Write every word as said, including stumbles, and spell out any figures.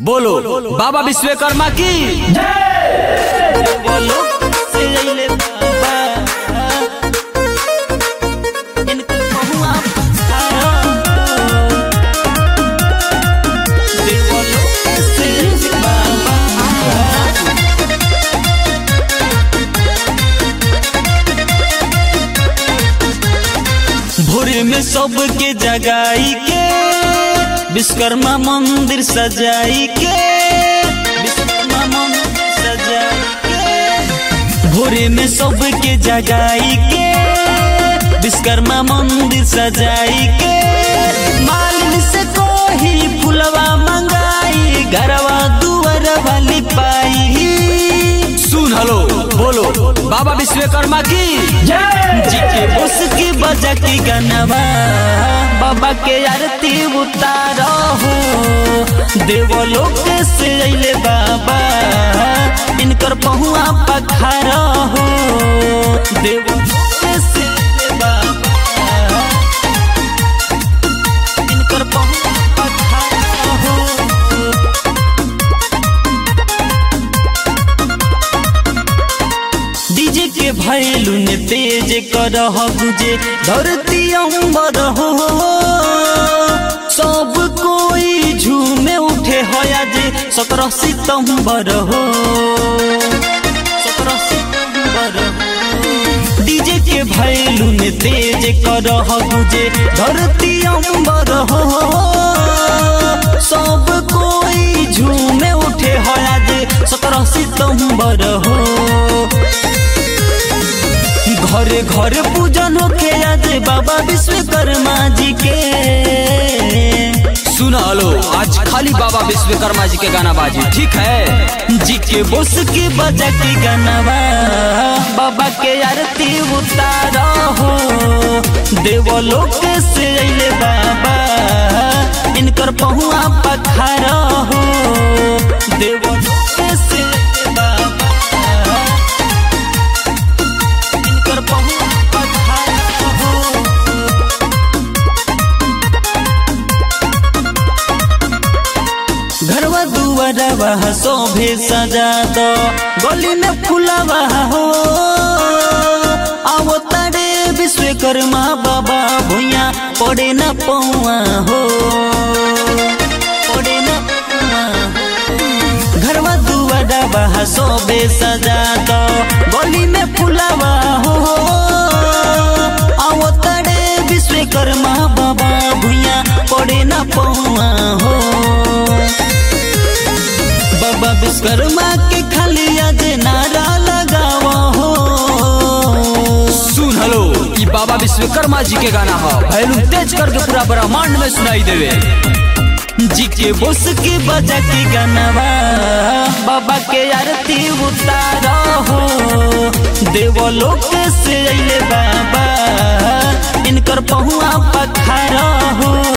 बोलो बाबा विश्वकर्मा की जय। बोलो से अइले बाबा इनकर पहुआ बोलो से अइले बाबा। भोरे में सबके जगाई के विश्वकर्मा मंदिर सजाई के विश्वकर्मा मंदिर सजाई के भोरे में सबके जगाई के विश्वकर्मा मंदिर सजाई के मालिन से कोही फुलवा मंगाई घरवा दुआर वाली पाई। सुन हलो बोलो बाबा विश्वकर्मा की जय। जी के बोस की बजा की गनवा बाबा के आरती उतारो हो देवलोक से अइले बाबा इनकर पहुआ पखारो हो देवलोक से अइले बाबा इनकर पहुआ पखारो हो। डीजे के भैलू ने तेज करह गुजे धरती अंबर हो सब कोई झूमे उठे होया जे सत्रह सितंबर हो सत्रह सितंबर हो। डीजे के भैलू ने तेज करह गुजे धरती अंबर हो सब कोई झूमे उठे होया जे सत्रह सितंबर हो। घरे घरे पूजन होके आज बाबा विश्वकर्मा जी के। सुना लो आज खाली बाबा विश्वकर्मा जी के गाना बाजी ठीक है। जी के बोस की बजा की गानावा बाबा के आरती उतारो हो देवलोक से अइले बाबा इनकर पहुआ पखारो हो देवलोक से अइले बाबा घरवा दुआरवा शोभे सजा दो गली में फुलावा हो आओ तारे विश्वकर्मा बाबा भुइया पड़े न पौआ हो पड़े न पौआ हो। घरवा दुआरवा शोभे सजा दो गली में फुलावा हो आओ तारे विश्वकर्मा बाबा भुइया पड़े न पौआ हो। बाबा विश्वकर्मा के खाली आज नारा लगावा हो। सुन हलो ये बाबा विश्वकर्मा जी के गाना हो वैल्यूम तेज करके पूरा ब्रह्मांड में सुनाई देवे। जी के बोस की बजा की गानावा बाबा के आरती उतारो हो देवलोक से अइले बाबा इनकर पहुआ पखारो हो।